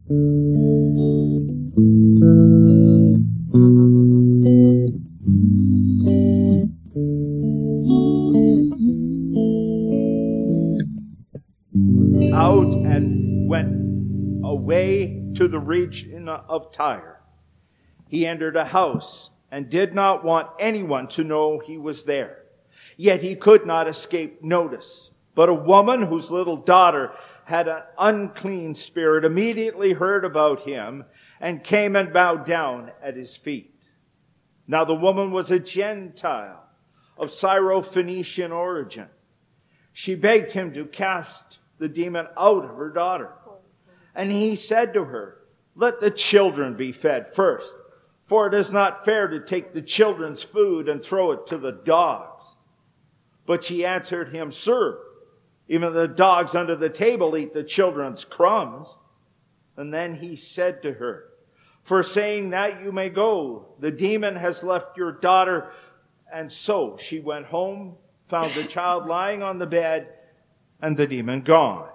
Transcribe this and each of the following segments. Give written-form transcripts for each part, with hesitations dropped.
Out and went away to the region of Tyre. He entered a house and did not want anyone to know he was there. Yet he could not escape notice. But a woman whose little daughter had an unclean spirit immediately heard about him and came and bowed down at his feet. Now the woman was a Gentile of Syro-Phoenician origin. She begged him to cast the demon out of her daughter. And he said to her, "Let the children be fed first, for it is not fair to take the children's food and throw it to the dogs." But she answered him, "Sir, even the dogs under the table eat the children's crumbs." And then he said to her, "For saying that you may go, the demon has left your daughter." And so she went home, found the child lying on the bed, and the demon gone.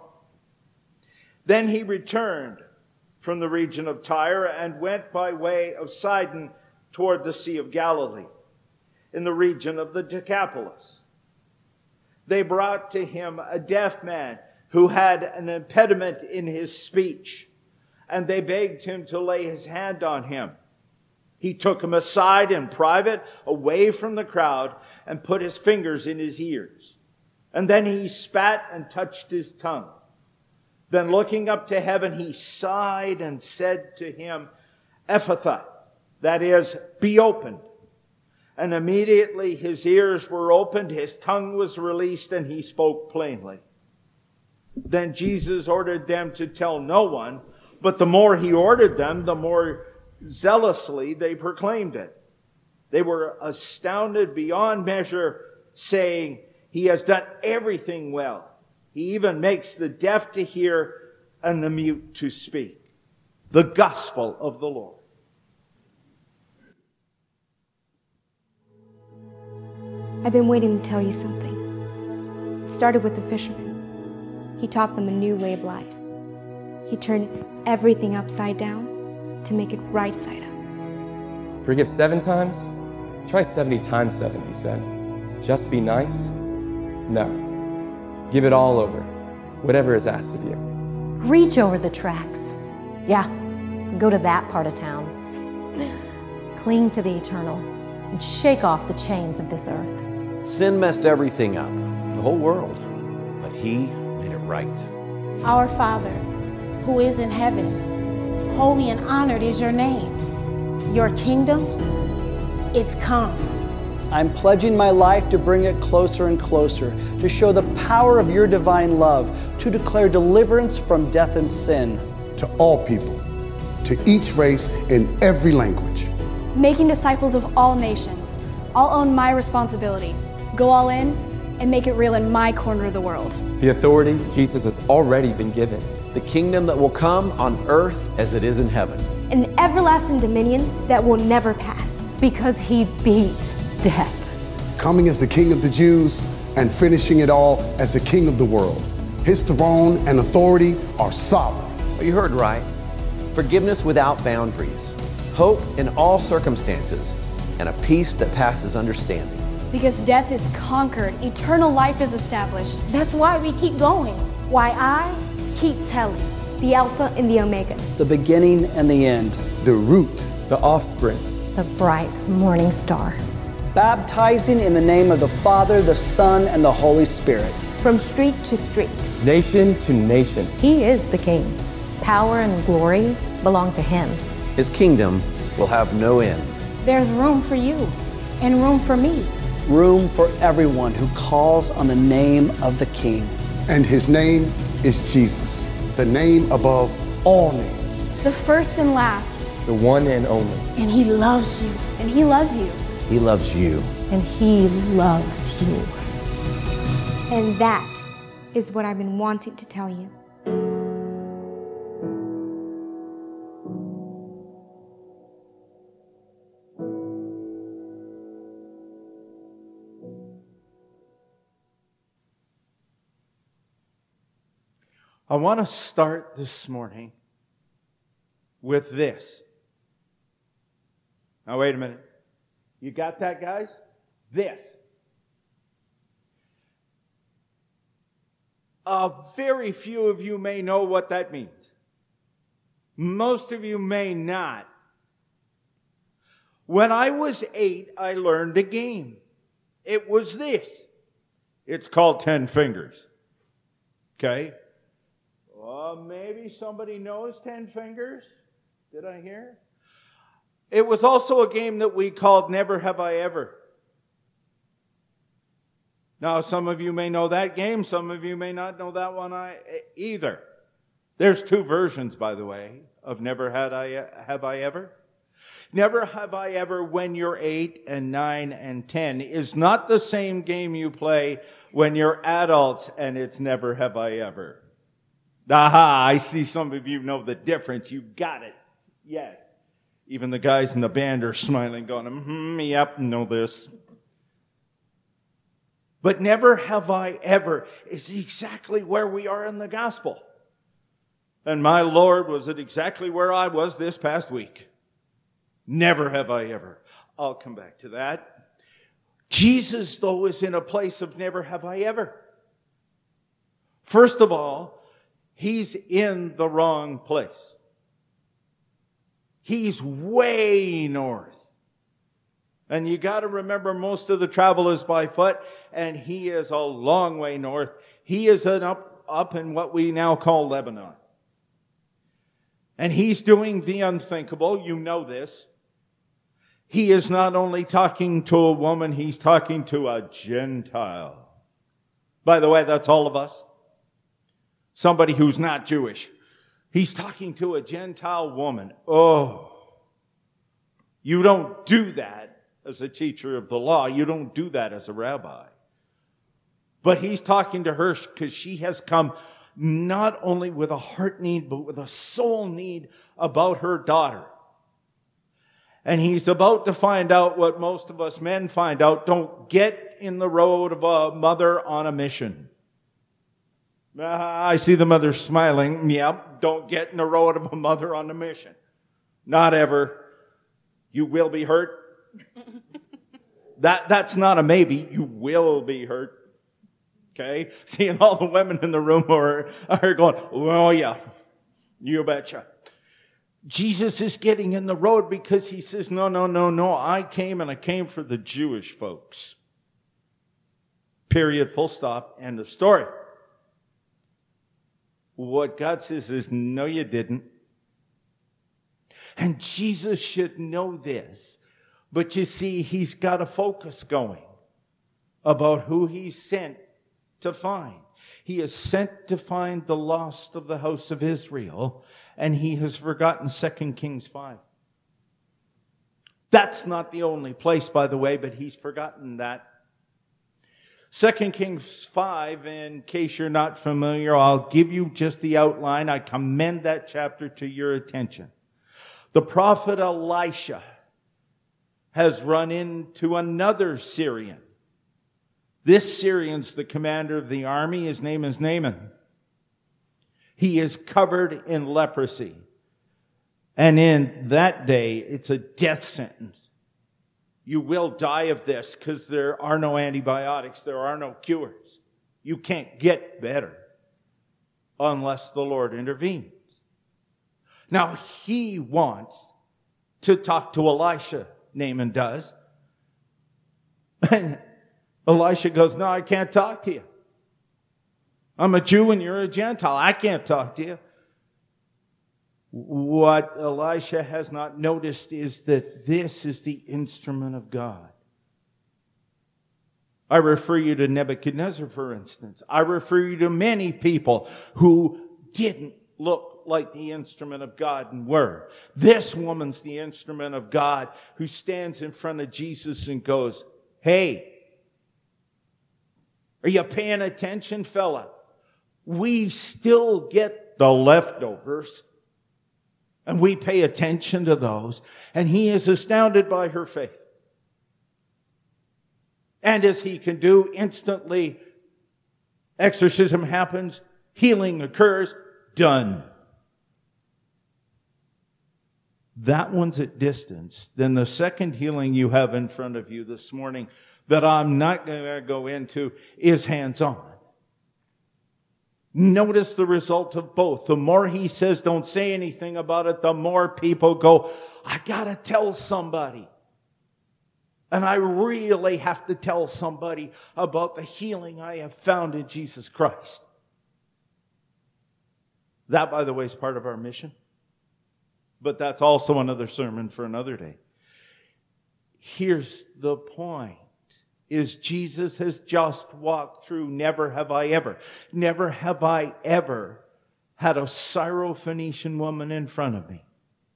Then he returned from the region of Tyre and went by way of Sidon toward the Sea of Galilee, in the region of the Decapolis. They brought to him a deaf man who had an impediment in his speech, and they begged him to lay his hand on him. He took him aside in private, away from the crowd, and put his fingers in his ears. And then he spat and touched his tongue. Then looking up to heaven, he sighed and said to him, "Ephphatha," that is, "be opened." And immediately his ears were opened, his tongue was released, and he spoke plainly. Then Jesus ordered them to tell no one, but the more he ordered them, the more zealously they proclaimed it. They were astounded beyond measure, saying, "He has done everything well. He even makes the deaf to hear and the mute to speak." The gospel of the Lord. I've been waiting to tell you something. It started with the fisherman. He taught them a new way of life. He turned everything upside down to make it right side up. Forgive 7 times? Try 70 times 7, he said. Just be nice? No. Give it all over, whatever is asked of you. Reach over the tracks. Yeah, go to that part of town. Cling to the eternal and shake off the chains of this earth. Sin messed everything up, the whole world, but he made it right. Our Father, who is in heaven, holy and honored is your name. Your kingdom, it's come. I'm pledging my life to bring it closer and closer, to show the power of your divine love, to declare deliverance from death and sin. To all people, to each race in every language. Making disciples of all nations. I'll own my responsibility. Go all in and make it real in my corner of the world. The authority Jesus has already been given. The kingdom that will come on earth as it is in heaven. An everlasting dominion that will never pass. Because he beat death. Coming as the King of the Jews and finishing it all as the King of the world. His throne and authority are sovereign. Well, you heard right. Forgiveness without boundaries. Hope in all circumstances. And a peace that passes understanding. Because death is conquered, eternal life is established. That's why we keep going. Why I keep telling. The Alpha and the Omega. The beginning and the end. The root. The offspring. The bright morning star. Baptizing in the name of the Father, the Son, and the Holy Spirit. From street to street. Nation to nation. He is the King. Power and glory belong to him. His kingdom will have no end. There's room for you and room for me. Room for everyone who calls on the name of the King. And his name is Jesus, the name above all names. The first and last. The one and only. And he loves you. And he loves you. He loves you. And he loves you. And that is what I've been wanting to tell you. I want to start this morning with this. Now, wait a minute. You got that, guys? This. Very few of you may know what that means. Most of you may not. When I was 8, I learned a game. It was this. It's called 10 Fingers. Okay? Well, maybe somebody knows 10 Fingers. Did I hear? It was also a game that we called Never Have I Ever. Now, some of you may know that game. Some of you may not know that one either. There's 2 versions, by the way, of Never Have I Ever. Never Have I Ever when you're 8 and 9 and 10 is not the same game you play when you're adults, and it's Never Have I Ever. Aha, I see some of you know the difference. You got it. Yes. Even the guys in the band are smiling, going, yep, know this. But Never Have I Ever is exactly where we are in the gospel. And my Lord, was it exactly where I was this past week? Never have I ever. I'll come back to that. Jesus, though, is in a place of never have I ever. First of all, he's in the wrong place. He's way north. And you got to remember, most of the travel is by foot, and he is a long way north. He is up in what we now call Lebanon. And he's doing the unthinkable. You know this. He is not only talking to a woman, he's talking to a Gentile. By the way, that's all of us. Somebody who's not Jewish. He's talking to a Gentile woman. Oh, you don't do that as a teacher of the law. You don't do that as a rabbi. But he's talking to her because she has come not only with a heart need, but with a soul need about her daughter. And he's about to find out what most of us men find out. Don't get in the road of a mother on a mission. I see the mother smiling. Yep, don't get in the road of a mother on a mission. Not ever. You will be hurt. That's not a maybe. You will be hurt. Okay? Seeing all the women in the room are going, well, yeah, you betcha. Jesus is getting in the road because he says, no. I came for the Jewish folks. Period, full stop, end of story. What God says is, no, you didn't. And Jesus should know this. But you see, he's got a focus going about who he's sent to find. He is sent to find the lost of the house of Israel, and he has forgotten 2 Kings 5. That's not the only place, by the way, but he's forgotten that. 2 Kings 5, in case you're not familiar, I'll give you just the outline. I commend that chapter to your attention. The prophet Elisha has run into another Syrian. This Syrian's the commander of the army. His name is Naaman. He is covered in leprosy. And in that day, it's a death sentence. You will die of this because there are no antibiotics. There are no cures. You can't get better unless the Lord intervenes. Now, he wants to talk to Elisha. Naaman does. And Elisha goes, no, I can't talk to you. I'm a Jew and you're a Gentile. I can't talk to you. What Elisha has not noticed is that this is the instrument of God. I refer you to Nebuchadnezzar, for instance. I refer you to many people who didn't look like the instrument of God and were. This woman's the instrument of God who stands in front of Jesus and goes, hey, are you paying attention, fella? We still get the leftovers. And we pay attention to those. And he is astounded by her faith. And as he can do, instantly, exorcism happens, healing occurs, done. That one's at distance. Then the second healing you have in front of you this morning that I'm not going to go into is hands-on. Notice the result of both. The more he says don't say anything about it, the more people go, I got to tell somebody. And I really have to tell somebody about the healing I have found in Jesus Christ. That, by the way, is part of our mission. But that's also another sermon for another day. Here's the point, is Jesus has just walked through never have I ever had a Syrophoenician woman in front of me.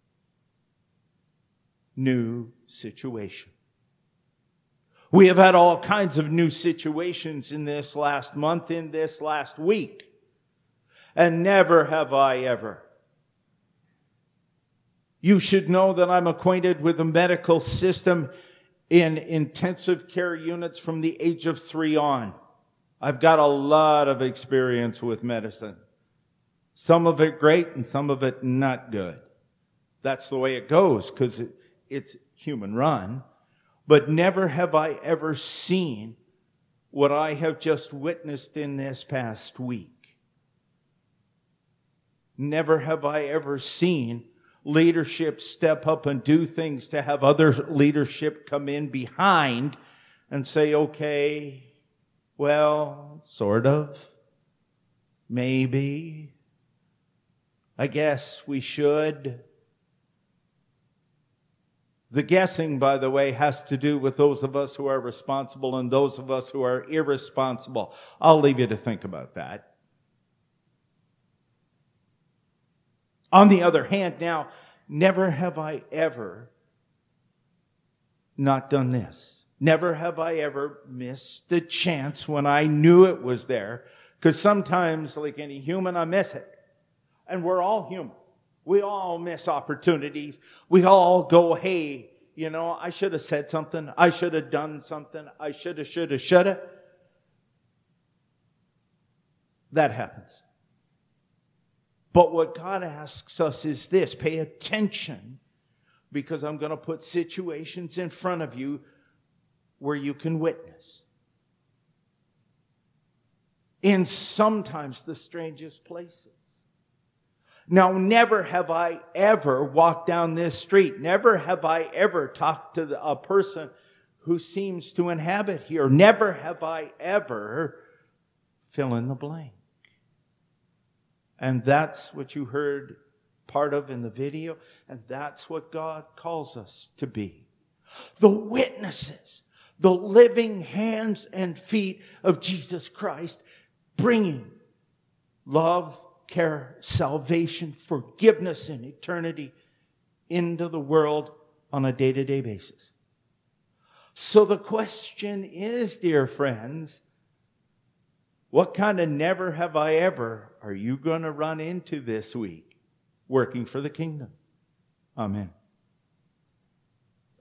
New situation. We have had all kinds of new situations in this last month, in this last week. And never have I ever. You should know that I'm acquainted with the medical system in intensive care units from the age of 3 on. I've got a lot of experience with medicine. Some of it great and some of it not good. That's the way it goes because it's human run. But never have I ever seen what I have just witnessed in this past week. Never have I ever seen leadership step up and do things to have other leadership come in behind and say, okay, well, sort of, maybe, I guess we should. The guessing, by the way, has to do with those of us who are responsible and those of us who are irresponsible. I'll leave you to think about that. On the other hand, now, never have I ever not done this. Never have I ever missed a chance when I knew it was there. Because sometimes, like any human, I miss it. And we're all human. We all miss opportunities. We all go, hey, I should have said something. I should have done something. I should have. That happens. But what God asks us is this: pay attention, because I'm going to put situations in front of you where you can witness. In sometimes the strangest places. Now, never have I ever walked down this street. Never have I ever talked to a person who seems to inhabit here. Never have I ever fill in the blank. And that's what you heard part of in the video. And that's what God calls us to be. The witnesses, the living hands and feet of Jesus Christ, bringing love, care, salvation, forgiveness, and eternity into the world on a day-to-day basis. So the question is, dear friends, what kind of never have I ever are you going to run into this week working for the kingdom? Amen.